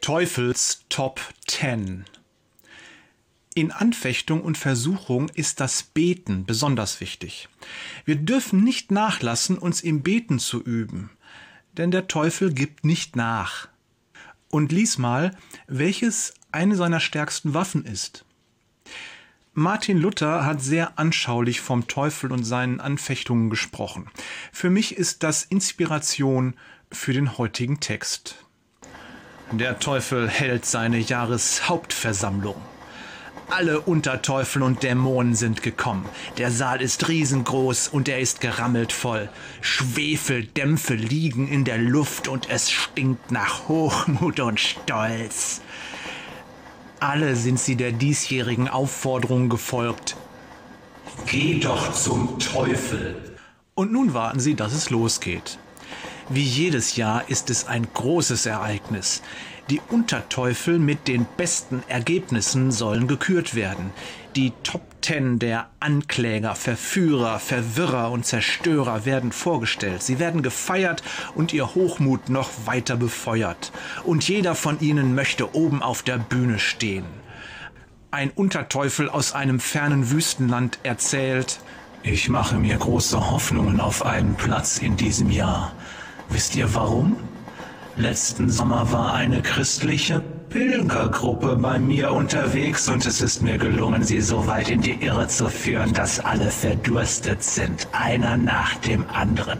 Teufels Top 10. In Anfechtung und Versuchung ist das Beten besonders wichtig. Wir dürfen nicht nachlassen, uns im Beten zu üben, denn der Teufel gibt nicht nach. Und lies mal, welches eine seiner stärksten Waffen ist. Martin Luther hat sehr anschaulich vom Teufel und seinen Anfechtungen gesprochen. Für mich ist das Inspiration für den heutigen Text. Der Teufel hält seine Jahreshauptversammlung. Alle Unterteufel und Dämonen sind gekommen. Der Saal ist riesengroß und er ist gerammelt voll. Schwefeldämpfe liegen in der Luft und es stinkt nach Hochmut und Stolz. Alle sind sie der diesjährigen Aufforderung gefolgt. Geh doch zum Teufel. Und nun warten sie, dass es losgeht. Wie jedes Jahr ist es ein großes Ereignis. Die Unterteufel mit den besten Ergebnissen sollen gekürt werden. Die Top 10 der Ankläger, Verführer, Verwirrer und Zerstörer werden vorgestellt. Sie werden gefeiert und ihr Hochmut noch weiter befeuert. Und jeder von ihnen möchte oben auf der Bühne stehen. Ein Unterteufel aus einem fernen Wüstenland erzählt: Ich mache mir große Hoffnungen auf einen Platz in diesem Jahr. Wisst ihr warum? Letzten Sommer war eine christliche Pilgergruppe bei mir unterwegs und es ist mir gelungen, sie so weit in die Irre zu führen, dass alle verdurstet sind, einer nach dem anderen.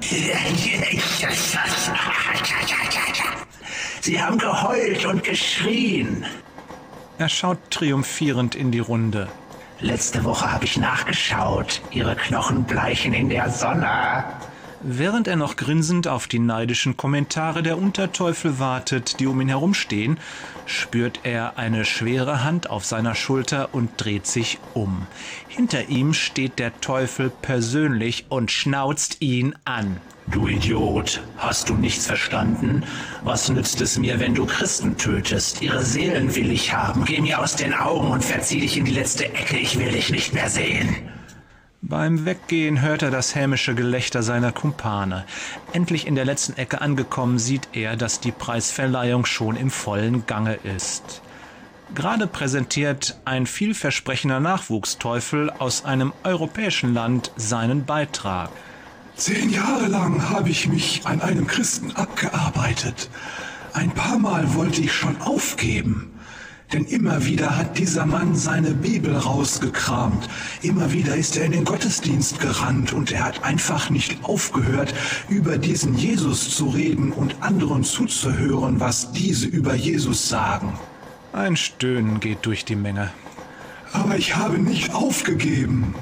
Sie haben geheult und geschrien. Er schaut triumphierend in die Runde. Letzte Woche habe ich nachgeschaut. Ihre Knochen bleichen in der Sonne. Während er noch grinsend auf die neidischen Kommentare der Unterteufel wartet, die um ihn herumstehen, spürt er eine schwere Hand auf seiner Schulter und dreht sich um. Hinter ihm steht der Teufel persönlich und schnauzt ihn an. Du Idiot, hast du nichts verstanden? Was nützt es mir, wenn du Christen tötest? Ihre Seelen will ich haben. Geh mir aus den Augen und verzieh dich in die letzte Ecke. Ich will dich nicht mehr sehen. Beim Weggehen hört er das hämische Gelächter seiner Kumpane. Endlich in der letzten Ecke angekommen, sieht er, dass die Preisverleihung schon im vollen Gange ist. Gerade präsentiert ein vielversprechender Nachwuchsteufel aus einem europäischen Land seinen Beitrag. 10 Jahre lang habe ich mich an einem Christen abgearbeitet. Ein paar Mal wollte ich schon aufgeben. Denn immer wieder hat dieser Mann seine Bibel rausgekramt. Immer wieder ist er in den Gottesdienst gerannt und er hat einfach nicht aufgehört, über diesen Jesus zu reden und anderen zuzuhören, was diese über Jesus sagen. Ein Stöhnen geht durch die Menge. Aber ich habe nicht aufgegeben.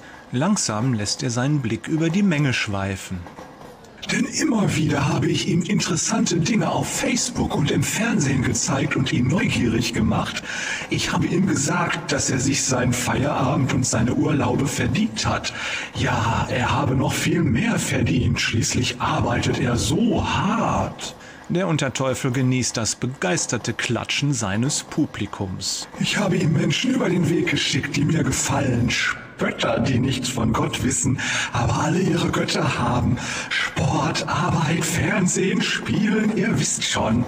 Langsam lässt er seinen Blick über die Menge schweifen. Denn immer wieder habe ich ihm interessante Dinge auf Facebook und im Fernsehen gezeigt und ihn neugierig gemacht. Ich habe ihm gesagt, dass er sich seinen Feierabend und seine Urlaube verdient hat. Ja, er habe noch viel mehr verdient. Schließlich arbeitet er so hart. Der Unterteufel genießt das begeisterte Klatschen seines Publikums. Ich habe ihm Menschen über den Weg geschickt, die mir gefallen. Spötter, die nichts von Gott wissen, aber alle ihre Götter haben. Sport, Arbeit, Fernsehen, Spielen, ihr wisst schon.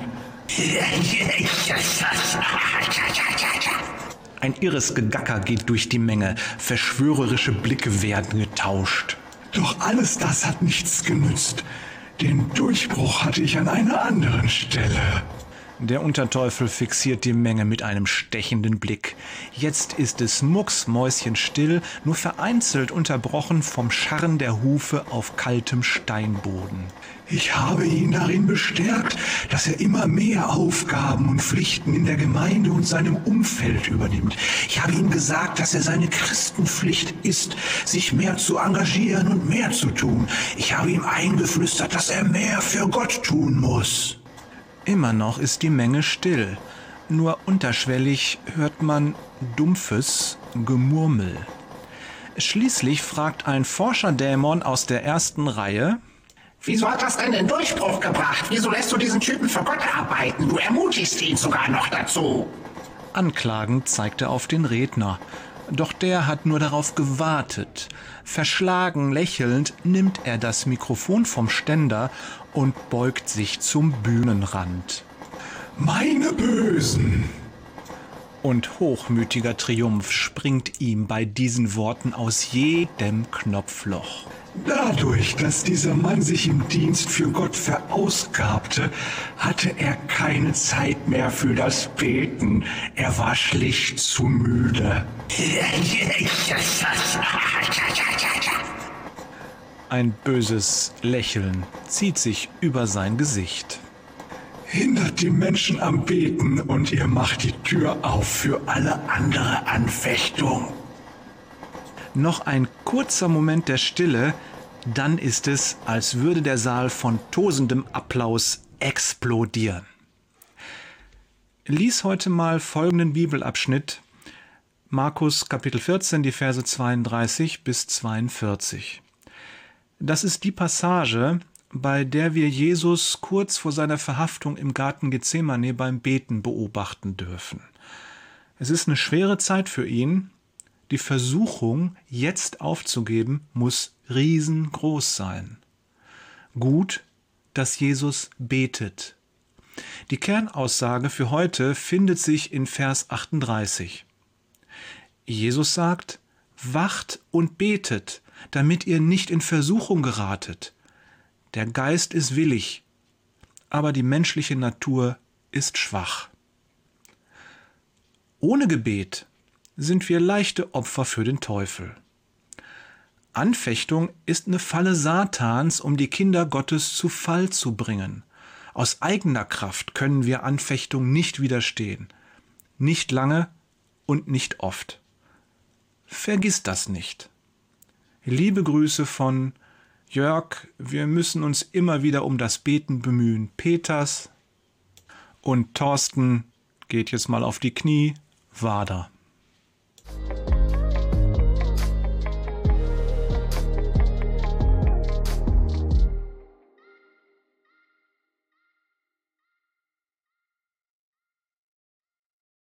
Ein irres Gegacker geht durch die Menge. Verschwörerische Blicke werden getauscht. Doch alles das hat nichts genützt. Den Durchbruch hatte ich an einer anderen Stelle. Der Unterteufel fixiert die Menge mit einem stechenden Blick. Jetzt ist es mucksmäuschenstill, nur vereinzelt unterbrochen vom Scharren der Hufe auf kaltem Steinboden. Ich habe ihn darin bestärkt, dass er immer mehr Aufgaben und Pflichten in der Gemeinde und seinem Umfeld übernimmt. Ich habe ihm gesagt, dass er seine Christenpflicht ist, sich mehr zu engagieren und mehr zu tun. Ich habe ihm eingeflüstert, dass er mehr für Gott tun muss. Immer noch ist die Menge still. Nur unterschwellig hört man dumpfes Gemurmel. Schließlich fragt ein Forscherdämon aus der ersten Reihe: Wieso hat das denn den Durchbruch gebracht? Wieso lässt du diesen Typen für Gott arbeiten? Du ermutigst ihn sogar noch dazu. Anklagend zeigt er auf den Redner. Doch der hat nur darauf gewartet. Verschlagen lächelnd nimmt er das Mikrofon vom Ständer und beugt sich zum Bühnenrand. meine Bösen. Und hochmütiger Triumph springt ihm bei diesen Worten aus jedem Knopfloch. Dadurch, dass dieser Mann sich im Dienst für Gott verausgabte, hatte er keine Zeit mehr für das Beten. Er war schlicht zu müde. Ein böses Lächeln zieht sich über sein Gesicht. Hindert die Menschen am Beten und ihr macht die Tür auf für alle andere Anfechtung. Noch ein kurzer Moment der Stille, dann ist es, als würde der Saal von tosendem Applaus explodieren. Lies heute mal folgenden Bibelabschnitt, Markus Kapitel 14, die Verse 32 bis 42. Das ist die Passage, bei der wir Jesus kurz vor seiner Verhaftung im Garten Gethsemane beim Beten beobachten dürfen. Es ist eine schwere Zeit für ihn. Die Versuchung, jetzt aufzugeben, muss riesengroß sein. Gut, dass Jesus betet. Die Kernaussage für heute findet sich in Vers 38. Jesus sagt: Wacht und betet, damit ihr nicht in Versuchung geratet. Der Geist ist willig, aber die menschliche Natur ist schwach. Ohne Gebet sind wir leichte Opfer für den Teufel. Anfechtung ist eine Falle Satans, um die Kinder Gottes zu Fall zu bringen. Aus eigener Kraft können wir Anfechtung nicht widerstehen. Nicht lange und nicht oft. Vergiss das nicht. Liebe Grüße von Jörg, wir müssen uns immer wieder um das Beten bemühen. Peters und Thorsten geht jetzt mal auf die Knie. Wader.